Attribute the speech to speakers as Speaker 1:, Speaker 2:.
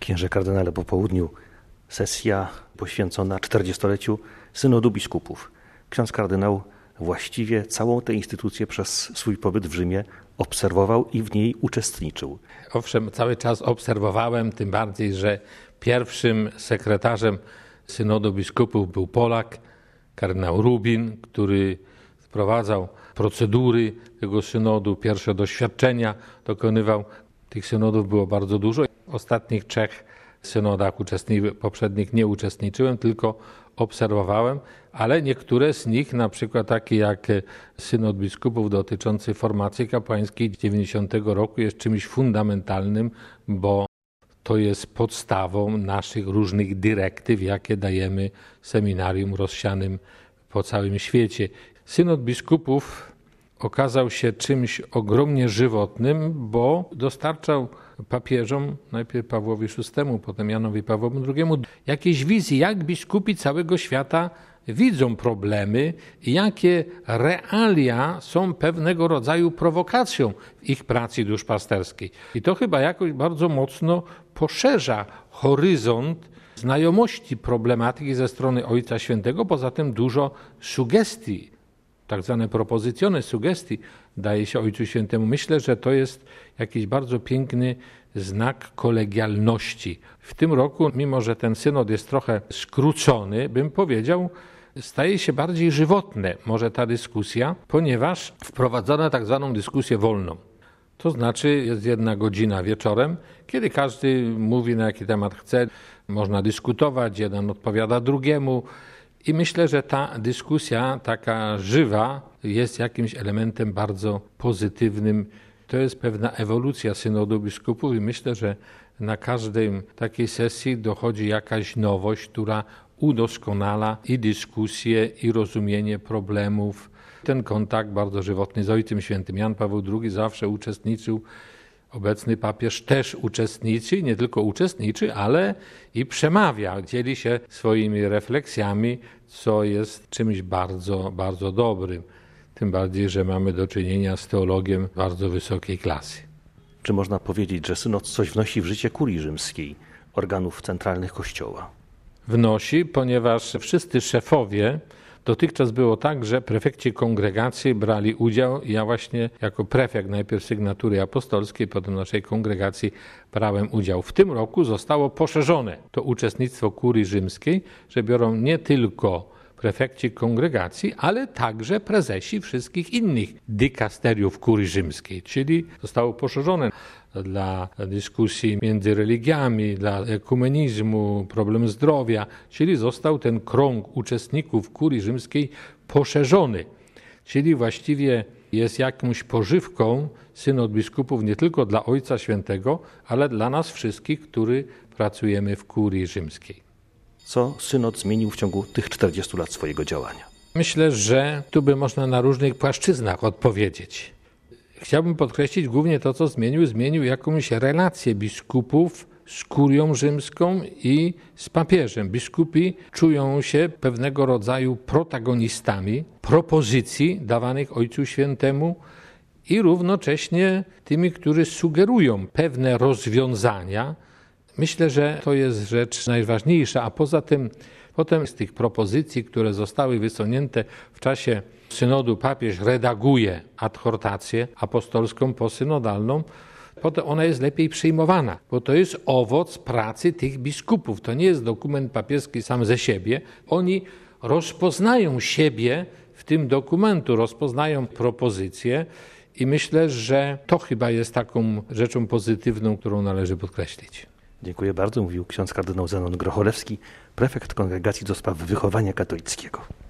Speaker 1: Księże kardynale, po południu sesja poświęcona 40-leciu synodu biskupów. Ksiądz kardynał właściwie całą tę instytucję przez swój pobyt w Rzymie obserwował i w niej uczestniczył.
Speaker 2: Owszem, cały czas obserwowałem, tym bardziej, że pierwszym sekretarzem synodu biskupów był Polak, kardynał Rubin, który wprowadzał procedury tego synodu, pierwsze doświadczenia dokonywał. Tych synodów było bardzo dużo. W ostatnich 3 synodach poprzednich nie uczestniczyłem, tylko obserwowałem, ale niektóre z nich, na przykład takie jak synod biskupów dotyczący formacji kapłańskiej 90 roku jest czymś fundamentalnym, bo to jest podstawą naszych różnych dyrektyw, jakie dajemy seminarium rozsianym po całym świecie. Synod biskupów okazał się czymś ogromnie żywotnym, bo dostarczał papieżom, najpierw Pawłowi VI, potem Janowi Pawłowi II, jakieś wizji, jak biskupi całego świata widzą problemy i jakie realia są pewnego rodzaju prowokacją w ich pracy duszpasterskiej. I to chyba jakoś bardzo mocno poszerza horyzont znajomości problematyki ze strony Ojca Świętego, poza tym dużo sugestii, tak zwane propozycjone sugestii daje się Ojcu Świętemu. Myślę, że to jest jakiś bardzo piękny znak kolegialności. W tym roku, mimo że ten synod jest trochę skrócony, bym powiedział, staje się bardziej żywotne może ta dyskusja, ponieważ wprowadzono tak zwaną dyskusję wolną. To znaczy jest 1 godzina wieczorem, kiedy każdy mówi na jaki temat chce, można dyskutować, jeden odpowiada drugiemu. I myślę, że ta dyskusja taka żywa jest jakimś elementem bardzo pozytywnym. To jest pewna ewolucja synodu biskupów i myślę, że na każdej takiej sesji dochodzi jakaś nowość, która udoskonala i dyskusję, i rozumienie problemów. Ten kontakt bardzo żywotny z Ojcem Świętym. Jan Paweł II zawsze uczestniczył. Obecny papież też uczestniczy, nie tylko uczestniczy, ale i przemawia, dzieli się swoimi refleksjami, co jest czymś bardzo, bardzo dobrym. Tym bardziej, że mamy do czynienia z teologiem bardzo wysokiej klasy.
Speaker 1: Czy można powiedzieć, że synod coś wnosi w życie kurii rzymskiej, organów centralnych Kościoła?
Speaker 2: Wnosi, ponieważ wszyscy szefowie, dotychczas było tak, że prefekci kongregacji brali udział. Ja właśnie jako prefekt najpierw sygnatury apostolskiej, potem naszej kongregacji brałem udział. W tym roku zostało poszerzone to uczestnictwo kurii rzymskiej, że biorą nie tylko prefekci kongregacji, ale także prezesi wszystkich innych dykasteriów kurii rzymskiej, czyli zostało poszerzone dla dyskusji między religiami, dla ekumenizmu, problem zdrowia, czyli został ten krąg uczestników kurii rzymskiej poszerzony, czyli właściwie jest jakąś pożywką synod biskupów nie tylko dla Ojca Świętego, ale dla nas wszystkich, którzy pracujemy w kurii rzymskiej.
Speaker 1: Co synod zmienił w ciągu tych 40 lat swojego działania?
Speaker 2: Myślę, że tu by można na różnych płaszczyznach odpowiedzieć. Chciałbym podkreślić głównie to, co zmienił. Zmienił jakąś relację biskupów z kurią rzymską i z papieżem. Biskupi czują się pewnego rodzaju protagonistami propozycji dawanych Ojcu Świętemu i równocześnie tymi, którzy sugerują pewne rozwiązania. Myślę, że to jest rzecz najważniejsza, a poza tym potem z tych propozycji, które zostały wysunięte w czasie synodu, papież redaguje adhortację apostolską posynodalną, potem ona jest lepiej przyjmowana, bo to jest owoc pracy tych biskupów. To nie jest dokument papieski sam ze siebie. Oni rozpoznają siebie w tym dokumentu, rozpoznają propozycje i myślę, że to chyba jest taką rzeczą pozytywną, którą należy podkreślić.
Speaker 1: Dziękuję bardzo, mówił ksiądz kardynał Zenon Grocholewski, prefekt Kongregacji do Spraw Wychowania Katolickiego.